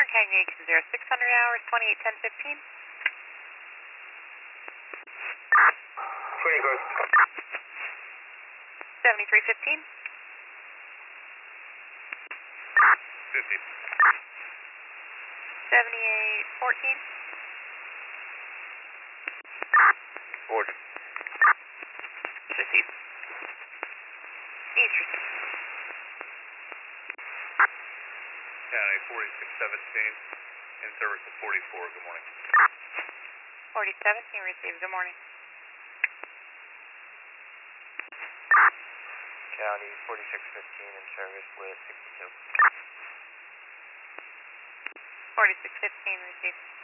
Aggregation 0600 hours, 281015. 21st. 7315. 50. 7814. 40. Proceed. East. County 4617. In service to 44. Good morning. 4017 received. Good morning. County 4615 in service with 62. 4615 received.